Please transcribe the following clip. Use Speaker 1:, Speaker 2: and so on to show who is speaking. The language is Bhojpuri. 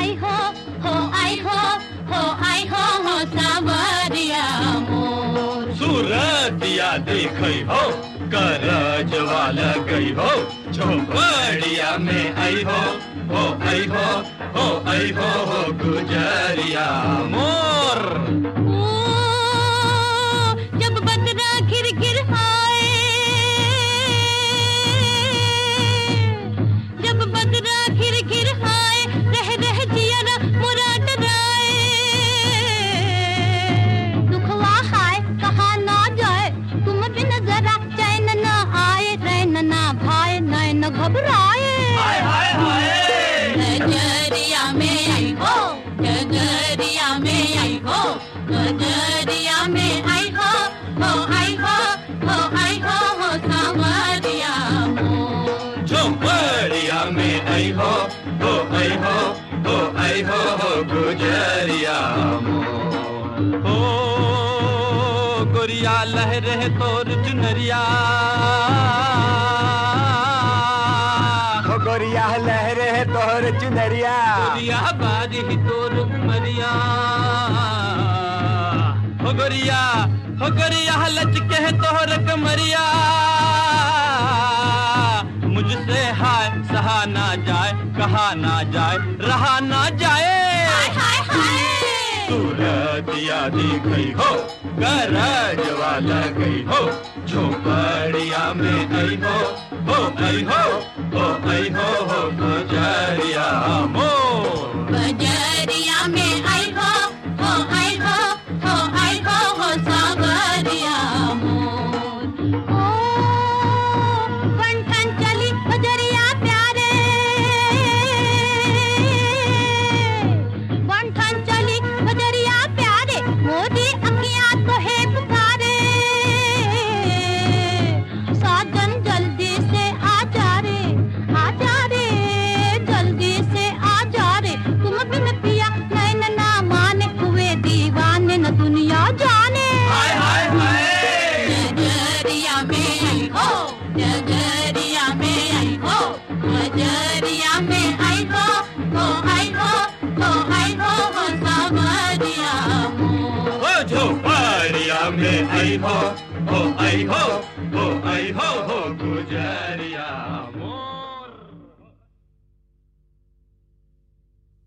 Speaker 1: आई हो आई हो आई हो सावरिया मोर।
Speaker 2: सूरतिया देखै हो करज वाला गई हो झोपड़िया में आई हो आई हो गुजरिया मोर।
Speaker 1: जब बदरा घिर घिर आए, जब बदरा घिर घिर आए, रह जिया ना मुरा डराए। दुखवा हाय कहाँ ना जाए, तुम बिन जरा चैन ना आए, रैन ना भाए नैन घबराए। गजरिया में आई हो, गजरिया में आई हो, गजरिया में आई हो आई हो सावरिया मोर।
Speaker 2: झोपड़िया में आई हो गुजरिया मोर। ओ गोरिया लहरे तोर चुनरिया,
Speaker 3: गोरिया लहरे है तोहर चुनरिया,
Speaker 2: गोरिया बारी तोर उमरिया। हो गोरिया लचके है तोहर कमरिया। मुझसे हाय सहा ना जाए, कहा ना जाए, रहा ना जाए। सूरतिया दिखई हो गरज वाला गई हो झोपड़िया में आई हो गुजरिया मोर।
Speaker 1: गजरिया में आई हो सावरिया मोर। ओ बंठन चली गुजरिया प्यारे, बंठन चली गुजरिया प्यारे, मोदी अखियां तो है पुकारे। साजन जल्दी से आ जा रे, जल्दी से आ जा रे, तुम बिन पिया नैन ना माने, हुए दीवाने न दुनिया जाने। गजरिया में आई हो, गजरिया में आई हो, गजरिया में आई हो सावरिया मोर।
Speaker 2: झोपड़िया में आई हो गुजरिया।